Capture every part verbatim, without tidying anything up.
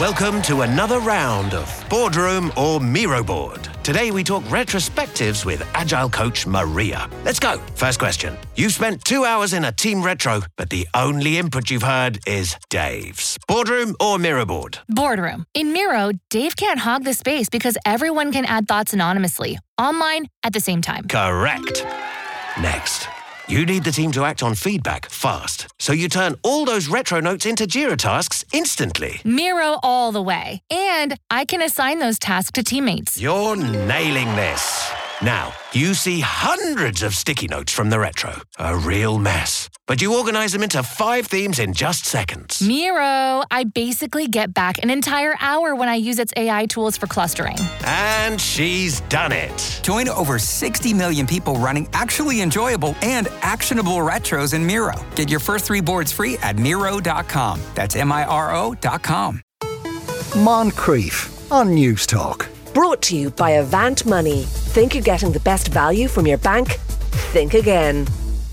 Welcome to another round of Boardroom or Miro Board. Today we talk retrospectives with Agile coach Maria. Let's go. First question. You've spent two hours in a team retro, but the only input you've heard is Dave's. Boardroom or Miro Board? Boardroom. In Miro, Dave can't hog the space because everyone can add thoughts anonymously, online, at the same time. Correct. Next. You need the team to act on feedback fast, so you turn all those retro notes into Jira tasks instantly. Miro all the way. And I can assign those tasks to teammates. You're nailing this. Now, you see hundreds of sticky notes from the retro. A real mess. But you organize them into five themes in just seconds. Miro, I basically get back an entire hour when I use its A I tools for clustering. And she's done it. Join over sixty million people running actually enjoyable and actionable retros in Miro. Get your first three boards free at Miro dot com. That's M I R O dot com. Moncrief on News Talk. Brought to you by Avant Money. Think you're getting the best value from your bank? Think again.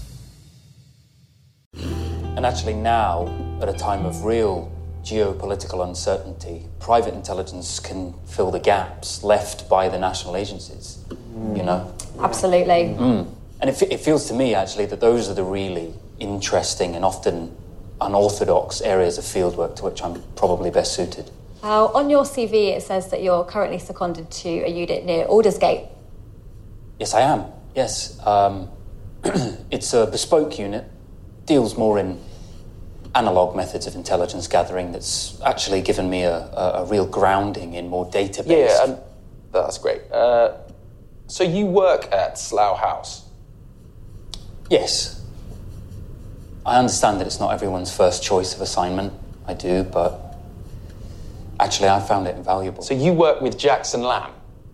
And actually now, at a time of real geopolitical uncertainty, private intelligence can fill the gaps left by the national agencies, mm. you know? Absolutely. Mm. And it, it feels to me, actually, that those are the really interesting and often unorthodox areas of fieldwork to which I'm probably best suited. Uh, on your C V, it says that you're currently seconded to a unit near Aldersgate. Yes, I am. Yes. Um, it's a bespoke unit, deals more in analogue methods of intelligence gathering that's actually given me a, a, a real grounding in more data-based... Yeah, and that's great. Uh, so you work at Slough House? Yes. I understand that it's not everyone's first choice of assignment. I do, but... Actually, I found it invaluable. So you work with Jackson Lamb?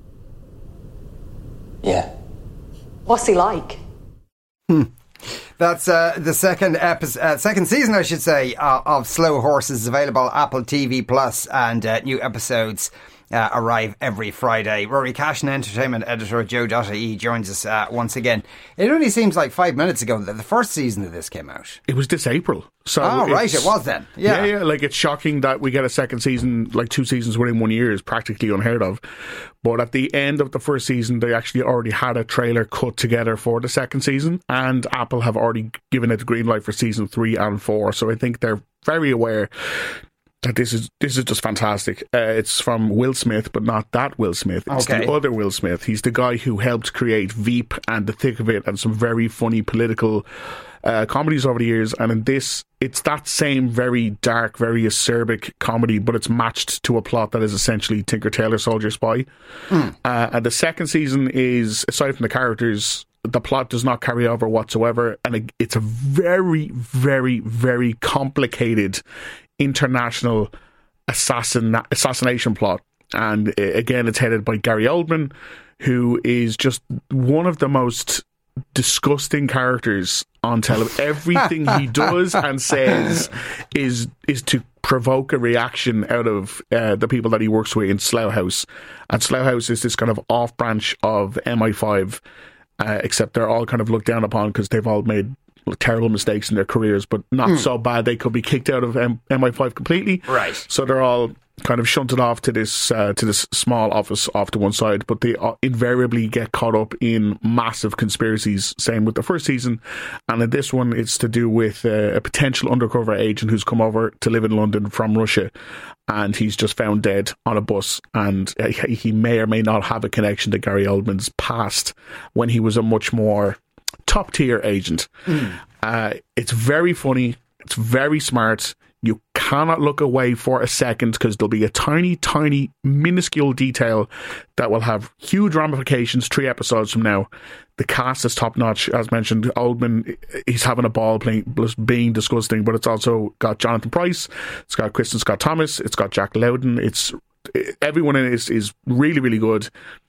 Yeah. What's he like? Hmm. That's uh, the second episode, uh, second season, I should say, uh, of Slow Horses, available Apple T V Plus, and uh, new episodes uh, arrive every Friday. Rory Cashin, entertainment editor at Joe dot I E, joins us uh, once again. It only seems like five minutes ago that the first season of this came out. It was this April. So oh, right, it was then. Yeah. yeah, yeah. Like, it's shocking that we get a second season, like two seasons within one year is practically unheard of. But at the end of the first season, they actually already had a trailer cut together for the second season, and Apple have already given it the green light for season three and four. So I think they're very aware that this is this is just fantastic. Uh, it's from Will Smith, but not that Will Smith. It's okay. the other Will Smith. He's the guy who helped create Veep and The Thick of It and some very funny political uh, comedies over the years. And in this, it's that same very dark, very acerbic comedy, but it's matched to a plot that is essentially Tinker Tailor Soldier Spy. Mm. Uh, and the second season is, aside from the characters, the plot does not carry over whatsoever. And it's a very, very, very complicated international assassin assassination plot. And again, it's headed by Gary Oldman, who is just one of the most disgusting characters on television. Everything he does and says is is to provoke a reaction out of uh, the people that he works with in Slough House. And Slough House is this kind of off branch of M I five, uh, except they're all kind of looked down upon because they've all made terrible mistakes in their careers, but not mm. so bad they could be kicked out of M- MI5 completely. Right. So they're all kind of shunted off to this uh, to this small office off to one side, but they uh, invariably get caught up in massive conspiracies. Same with the first season, and in this one, it's to do with uh, a potential undercover agent who's come over to live in London from Russia, and he's just found dead on a bus, and uh, he may or may not have a connection to Gary Oldman's past when he was a much more top tier agent. Mm. Uh, it's very funny. It's very smart. You cannot look away for a second because there'll be a tiny, tiny, minuscule detail that will have huge ramifications three episodes from now. The cast is top notch, as mentioned. Oldman, he's having a ball playing, being disgusting, but it's also got Jonathan Pryce, it's got Kristen Scott Thomas, it's got Jack Lowden. It's everyone in it is is really, really good.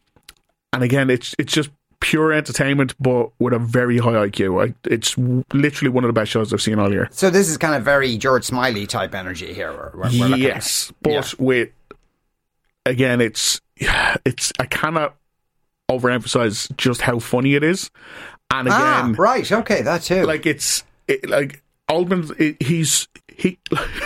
And again, it's it's just pure entertainment, but with a very high I Q. I, it's literally one of the best shows I've seen all year. So this is kind of very George Smiley type energy here. We're, we're yes, at. but yeah. with again, it's it's I cannot overemphasize just how funny it is. And again, ah, right, okay, that too. Like it's it, like Oldman, it, he's he,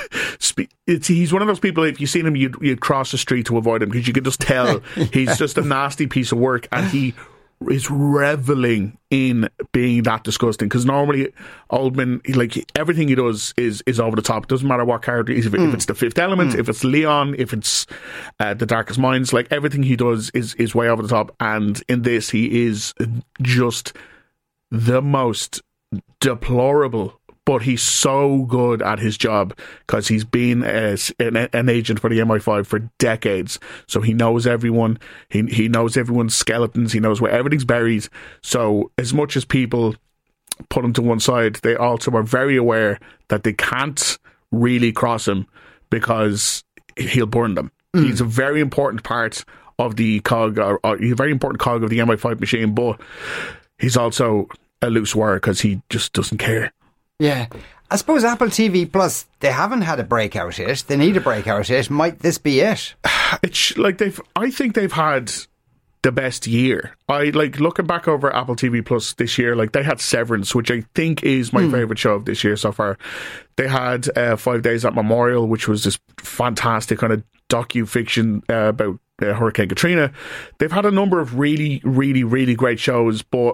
it's, he's one of those people, if you seen him, you'd, you'd cross the street to avoid him because you could just tell yeah. he's just a nasty piece of work, and he is reveling in being that disgusting. Because normally Oldman, like everything he does is is over the top. It doesn't matter what character is. If, mm. if it's The Fifth Element, mm. if it's Leon, if it's uh, The Darkest Minds, like everything he does is is way over the top. And in this, he is just the most deplorable. But he's so good at his job because he's been a, an, an agent for the M I five for decades. So he knows everyone. He he knows everyone's skeletons. He knows where everything's buried. So as much as people put him to one side, they also are very aware that they can't really cross him because he'll burn them. Mm. He's a very important part of the cog, or, or he's a very important cog of the M I five machine, but he's also a loose wire because he just doesn't care. Yeah. I suppose Apple T V Plus, they haven't had a breakout hit. They need a breakout hit. Might this be it? It's like they've, I think they've had the best year. I like looking back over Apple T V Plus this year, like they had Severance, which I think is my mm. favourite show of this year so far. They had uh, Five Days at Memorial, which was this fantastic kind of docu-fiction uh, about uh, Hurricane Katrina. They've had a number of really, really, really great shows, but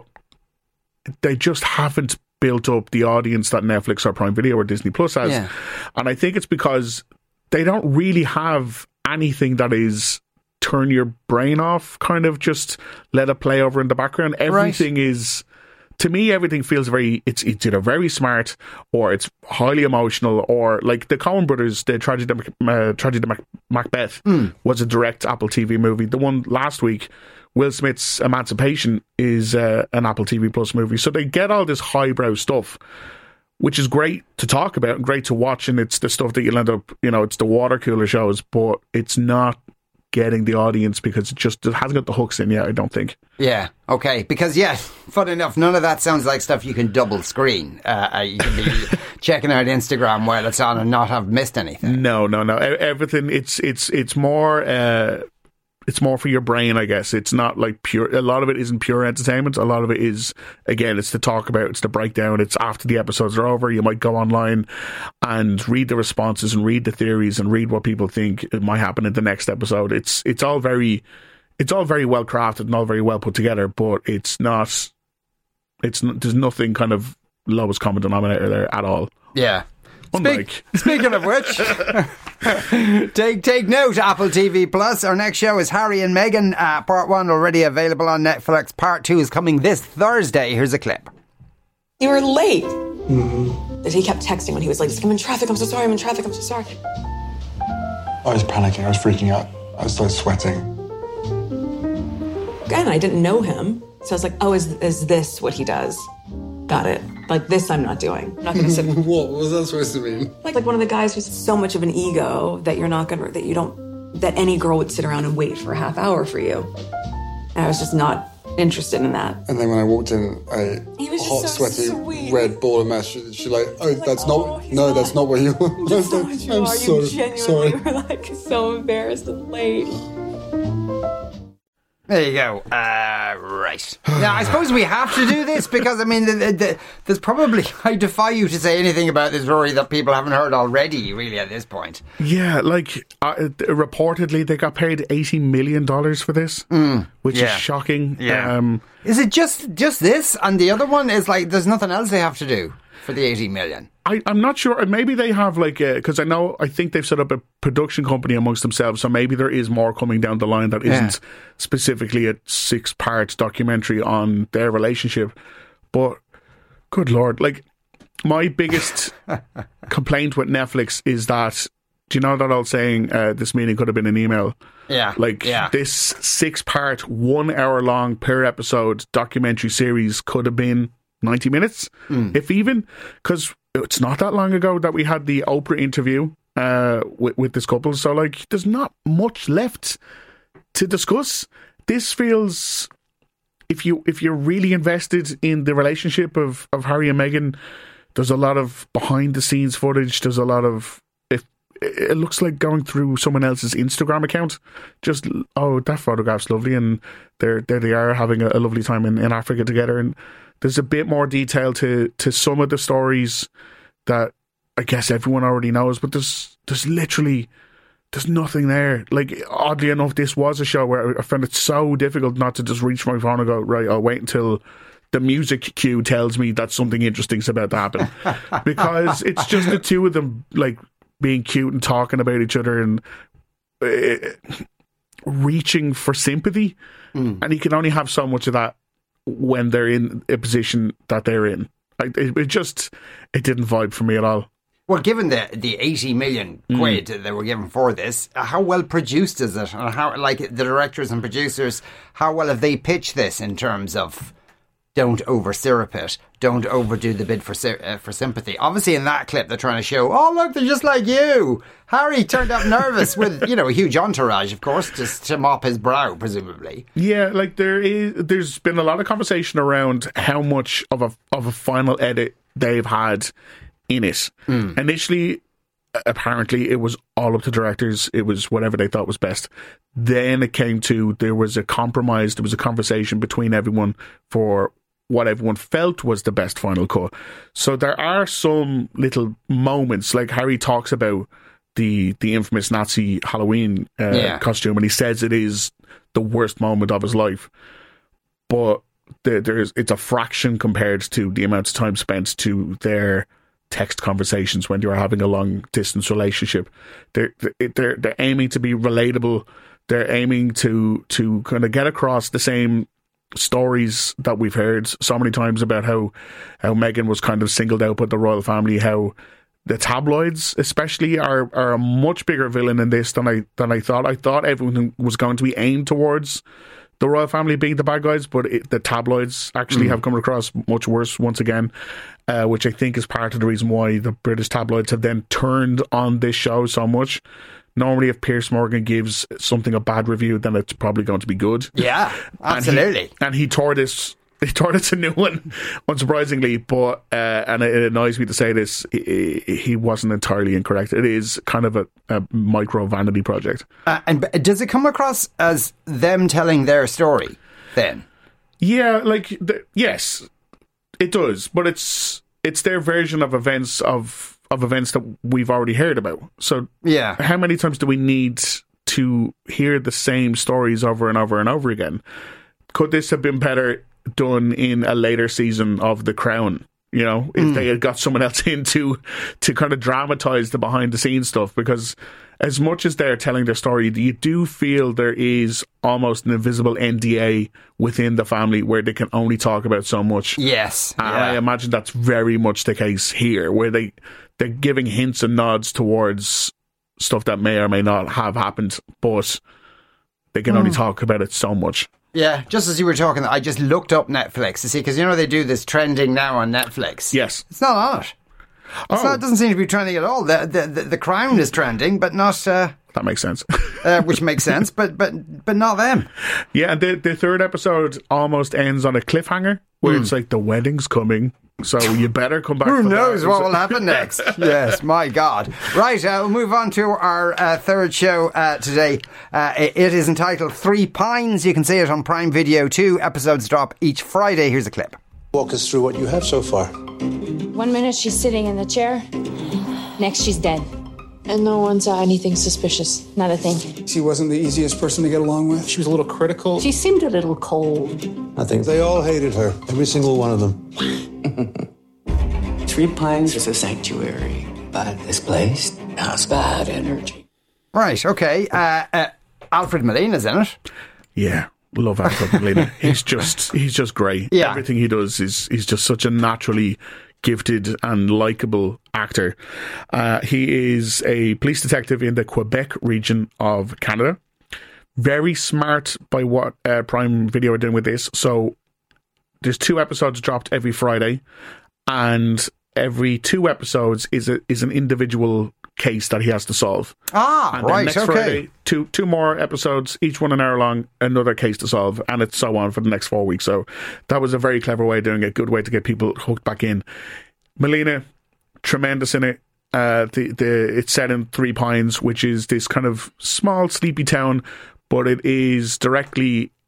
they just haven't built up the audience that Netflix or Prime Video or Disney Plus has. Yeah. And I think it's because they don't really have anything that is turn your brain off, kind of just let it play over in the background. Everything right. is, to me, everything feels very, it's it's either very smart or it's highly emotional, or like the Coen Brothers, the Tragedy, uh, Tragedy Mac- Macbeth mm. was a direct Apple T V movie. The one last week, Will Smith's Emancipation, is uh, an Apple T V Plus movie. So they get all this highbrow stuff, which is great to talk about and great to watch. And it's the stuff that you'll end up, you know, it's the water cooler shows, but it's not getting the audience because it just it hasn't got the hooks in yet, I don't think. Yeah, okay. Because, yeah, fun enough, none of that sounds like stuff you can double screen. Uh, you can be checking out Instagram while it's on and not have missed anything. No, no, no. Everything, it's, it's, it's more... Uh, It's more for your brain, I guess. It's not like pure, a lot of it isn't pure entertainment. A lot of it is, again, it's to talk about, it's to break down. It's after the episodes are over, you might go online and read the responses and read the theories and read what people think it might happen in the next episode. It's it's all very, it's all very well crafted and all very well put together, but it's not, it's not, there's nothing kind of lowest common denominator there at all. Yeah. Speak, speaking of which, take take note, Apple T V Plus. Our next show is Harry and Meghan. Uh, part one already available on Netflix. Part two is coming this Thursday. Here's a clip. You were late. Mm-hmm. He kept texting when he was late. I'm in traffic. I'm so sorry. I'm in traffic. I'm so sorry. I was panicking. I was freaking out. I started sweating. Again, I didn't know him, so I was like, "Oh, is is this what he does?" Got it. Like, this I'm not doing. I'm not going to sit... What was that supposed to mean? Like, like one of the guys who's so much of an ego that you're not going to... That you don't... That any girl would sit around and wait for a half hour for you. And I was just not interested in that. And then when I walked in, a hot, so sweaty, sweet. red ball of mess, she, she like, oh, like, that's oh, not... No, not. That's not what you want. That's not what you I'm are. so You genuinely sorry. were, like, so embarrassed and late. There you go. Uh, right. Now, I suppose we have to do this because, I mean, the, the, the, there's probably... I defy you to say anything about this story that people haven't heard already, really, at this point. Yeah, like, uh, reportedly, they got paid eighty million dollars for this, mm, which yeah. is shocking. Yeah. Um, is it just, just this? And the other one is like, there's nothing else they have to do for the eighty million? I, I'm not sure. Maybe they have like a, because I know, I think they've set up a production company amongst themselves. So maybe there is more coming down the line that isn't yeah. specifically a six part documentary on their relationship. But good Lord, like my biggest complaint with Netflix is that, do you know that old saying, uh, this meeting could have been an email? Yeah. Like yeah. this six part, one hour long per episode documentary series could have been ninety minutes, mm. if even, because it's not that long ago that we had the Oprah interview uh, with, with this couple. So, like, there's not much left to discuss. This feels, if you if you're really invested in the relationship of, of Harry and Meghan, there's a lot of behind the scenes footage. There's a lot of, if it looks like going through someone else's Instagram account. Just, oh, that photograph's lovely, and there there they are having a, a lovely time in, in Africa together. And there's a bit more detail to, to some of the stories that I guess everyone already knows, but there's there's literally there's nothing there. Like, oddly enough, this was a show where I found it so difficult not to just reach my phone and go, right, I'll wait until the music cue tells me that something interesting is about to happen. Because it's just the two of them, like, being cute and talking about each other and uh, reaching for sympathy. Mm. And you can only have so much of that when they're in a position that they're in. Like, it, it just, it didn't vibe for me at all. Well, given the the eighty million quid mm. that were given for this, how well produced is it? And how, like, the directors and producers, how well have they pitched this in terms of don't over syrup it, don't overdo the bid for uh, for sympathy? Obviously, in that clip, they're trying to show, oh, look, they're just like you. Harry turned up nervous with, you know, a huge entourage, of course, just to mop his brow, presumably. Yeah, like, there is, there's been a lot of conversation around how much of a of a final edit they've had in it. Mm. Initially, apparently, it was all up to directors. It was whatever they thought was best. Then it came to, there was a compromise, there was a conversation between everyone for what everyone felt was the best final cut. So there are some little moments, like Harry talks about the the infamous Nazi Halloween uh, yeah. costume, and he says it is the worst moment of his life. But there, there's it's a fraction compared to the amount of time spent to their text conversations when you're having a long distance relationship. They're they're they're aiming to be relatable. They're aiming to to kind of get across the same stories that we've heard so many times about how how Meghan was kind of singled out by the royal family, how the tabloids especially are are a much bigger villain in this than I than I thought. I thought everything was going to be aimed towards the royal family being the bad guys, but it, the tabloids actually mm. have come across much worse once again, uh, which I think is part of the reason why the British tabloids have then turned on this show so much. Normally, if Piers Morgan gives something a bad review, then it's probably going to be good. Yeah, absolutely. And he, and he tore this, he tore this a new one, unsurprisingly. But uh, and it, it annoys me to say this, he, he wasn't entirely incorrect. It is kind of a, a micro vanity project. Uh, and does it come across as them telling their story then? Yeah, like the, yes, it does. But it's it's their version of events of. of events that we've already heard about. So yeah, how many times do we need to hear the same stories over and over and over again? Could this have been better done in a later season of The Crown? You know, if mm. they had got someone else in to, to kind of dramatise the behind the scenes stuff, because as much as they're telling their story, you do feel there is almost an invisible N D A within the family where they can only talk about so much. Yes. And yeah. I imagine that's very much the case here, where they, they're giving hints and nods towards stuff that may or may not have happened, but they can mm. only talk about it so much. Yeah, just as you were talking, I just looked up Netflix to see, because you know they do this trending now on Netflix. Yes. It's not on it. It's oh. not, it doesn't seem to be trending at all. The the, the, the Crown is trending, but not... Uh, that makes sense. uh, which makes sense, but but but not them. Yeah, the, the third episode almost ends on a cliffhanger, where mm. it's like, the wedding's coming, so you better come back. Who for knows that. what will happen next? Yes, my God. Right, uh, we'll move on to our uh, third show uh, today. Uh, it, it is entitled Three Pines. You can see it on Prime Video. Two episodes drop each Friday. Here's a clip. Walk us through what you have so far. One minute she's sitting in the chair, next she's dead. And no one saw anything suspicious? Not a thing. She wasn't the easiest person to get along with. She was a little critical. She seemed a little cold. I think they all hated her, every single one of them. Three Pines is a sanctuary, but this place has bad energy. Right, okay. Uh, uh, Alfred Molina's in it. Yeah. Love Alfred Molina. He's just he's just great. Yeah. Everything he does is he's just such a naturally gifted and likable actor. Uh, he is a police detective in the Quebec region of Canada. Very smart by what uh, Prime Video are doing with this. So there's two episodes dropped every Friday, and every two episodes is a, is an individual case that he has to solve. Ah, and right, next okay. Friday, two two more episodes, each one an hour long, another case to solve, and it's so on for the next four weeks. So that was a very clever way of doing it, good way to get people hooked back in. Molina, tremendous in it. Uh, the the it's set in Three Pines, which is this kind of small, sleepy town, but it is directly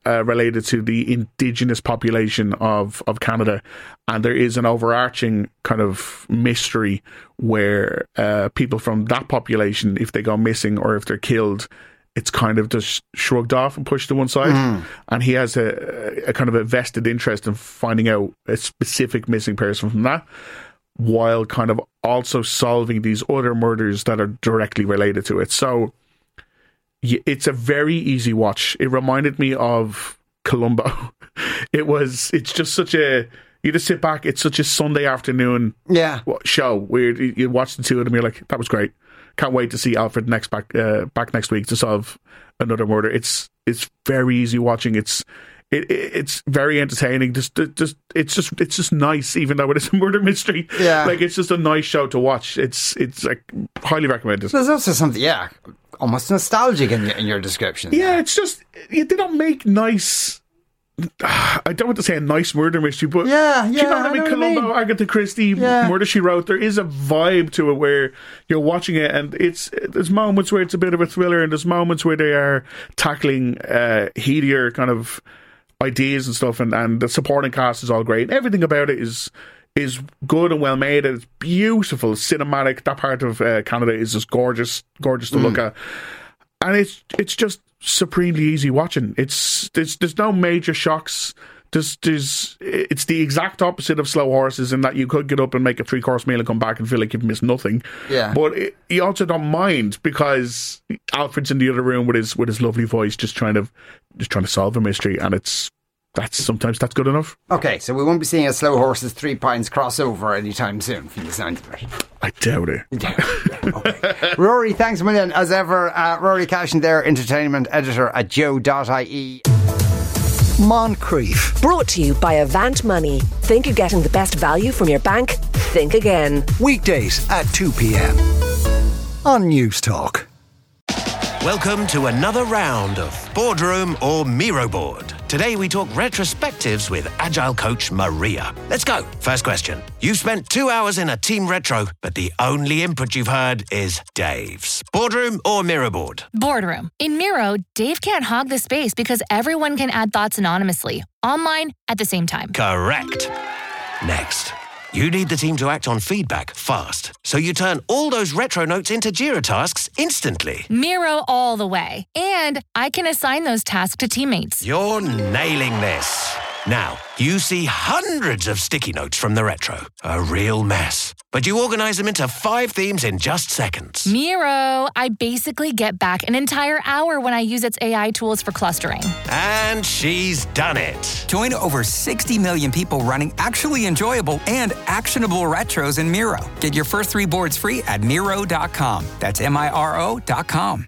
uh, related to the indigenous population of, of Canada. And there is an overarching kind of mystery where uh, people from that population, if they go missing or if they're killed, it's kind of just shrugged off and pushed to one side. Mm. And he has a, a kind of a vested interest in finding out a specific missing person from that, while kind of also solving these other murders that are directly related to it. So it's a very easy watch. It reminded me of Columbo. It was, it's just such a, you just sit back, it's such a Sunday afternoon yeah. show where you watch the two of them, you're like, that was great. Can't wait to see Alfred next back uh, back next week to solve another murder. It's it's very easy watching. It's it, it it's very entertaining. Just just it's just it's just nice, even though it is a murder mystery. Yeah, like it's just a nice show to watch. It's it's like highly recommended. There's also something, yeah, almost nostalgic in your, in your description. Yeah, there. It's just they don't make nice. I don't want to say a nice murder mystery, but yeah, yeah, you know what I mean? I know Columbo, what I mean. Agatha Christie, yeah. Murder, She Wrote. There is a vibe to it where you're watching it, and it's there's moments where it's a bit of a thriller, and there's moments where they are tackling uh, headier kind of ideas and stuff, and, and the supporting cast is all great. Everything about it is is good and well made, and it's beautiful, cinematic. That part of uh, Canada is just gorgeous, gorgeous to mm. look at, and it's it's just supremely easy watching. It's there's there's no major shocks. There's there's it's the exact opposite of Slow Horses in that you could get up and make a three course meal and come back and feel like you've missed nothing. Yeah. But it, you also don't mind because Alfred's in the other room with his with his lovely voice, just trying to just trying to solve a mystery, and it's that's sometimes that's good enough. Okay, so we won't be seeing a Slow Horses Three Pints crossover anytime soon from the sound of it. I doubt it. Okay. Rory, thanks a million as ever. Uh, Rory Cashin there, entertainment editor at joe dot I E. Moncrief. Brought to you by Avant Money. Think you're getting the best value from your bank? Think again. Weekdays at two p.m. on News Talk. Welcome to another round of Boardroom or Miro Board. Today we talk retrospectives with Agile coach Maria. Let's go. First question. You've spent two hours in a team retro, but the only input you've heard is Dave's. Boardroom or Miro Board? Boardroom. In Miro, Dave can't hog the space because everyone can add thoughts anonymously, online at the same time. Correct. Next. You need the team to act on feedback fast, so you turn all those retro notes into Jira tasks instantly. Miro all the way. And I can assign those tasks to teammates. You're nailing this. Now, you see hundreds of sticky notes from the retro. A real mess. But you organize them into five themes in just seconds. Miro, I basically get back an entire hour when I use its A I tools for clustering. And she's done it. Join over sixty million people running actually enjoyable and actionable retros in Miro. Get your first three boards free at Miro dot com. That's M I R O dot com.